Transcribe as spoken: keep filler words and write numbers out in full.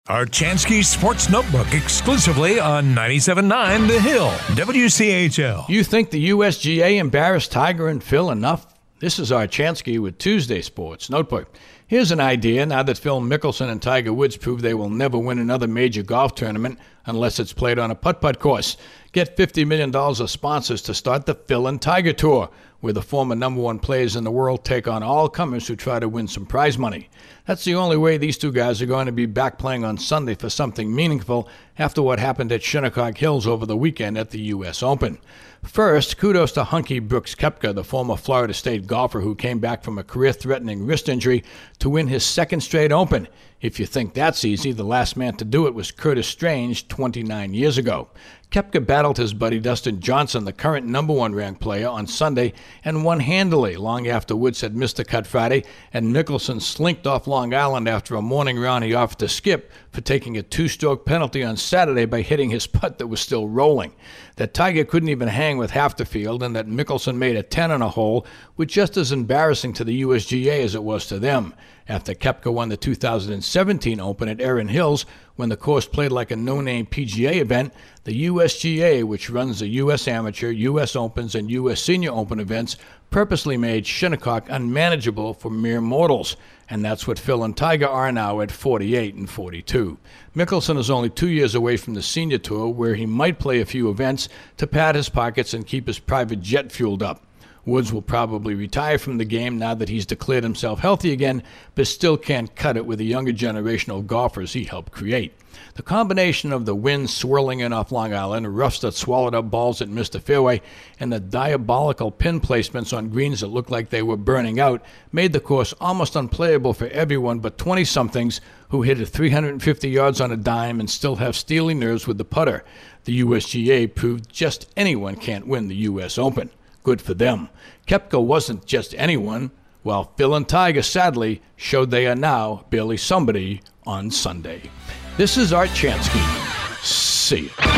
Art Chansky Sports Notebook exclusively on ninety-seven point nine The Hill, W C H L. You think the U S G A embarrassed Tiger and Phil enough? This is Art Chansky with Tuesday Sports Notebook. Here's an idea now that Phil Mickelson and Tiger Woods prove they will never win another major golf tournament unless it's played on a putt-putt course. Get fifty million dollars of sponsors to start the Phil and Tiger Tour, where the former number one players in the world take on all comers who try to win some prize money. That's the only way these two guys are going to be back playing on Sunday for something meaningful after what happened at Shinnecock Hills over the weekend at the U S Open. First, kudos to Hunky Brooks Koepka, the former Florida State golfer who came back from a career-threatening wrist injury to win his second straight Open. If you think that's easy, the last man to do it was Curtis Strange twenty-nine years ago. Koepka battled his buddy Dustin Johnson, the current number one ranked player, on Sunday and won handily long after Woods had missed the cut Friday and Mickelson slinked off Long Island after a morning round he offered to skip for taking a two-stroke penalty on Saturday by hitting his putt that was still rolling. That Tiger couldn't even hang with half the field and that Mickelson made a ten on a hole was just as embarrassing to the U S G A as it was to them. After Koepka won the two thousand seventeen Open at Erin Hills, when the course played like a no-name P G A event, the U S G A, which runs the U S Amateur, U S Opens, and U S Senior Open events, purposely made Shinnecock unmanageable for mere mortals. And that's what Phil and Tiger are now at forty-eight and forty-two. Mickelson is only two years away from the Senior Tour, where he might play a few events to pad his pockets and keep his private jet fueled up. Woods will probably retire from the game now that he's declared himself healthy again, but still can't cut it with the younger generation of golfers he helped create. The combination of the wind swirling in off Long Island, roughs that swallowed up balls that missed the fairway, and the diabolical pin placements on greens that looked like they were burning out made the course almost unplayable for everyone but twenty-somethings who hit it three hundred fifty yards on a dime and still have steely nerves with the putter. The U S G A proved just anyone can't win the U S Open. Good for them. Koepka wasn't just anyone, while Phil and Tiger sadly showed they are now barely somebody on Sunday. This is Art Chansky. See you.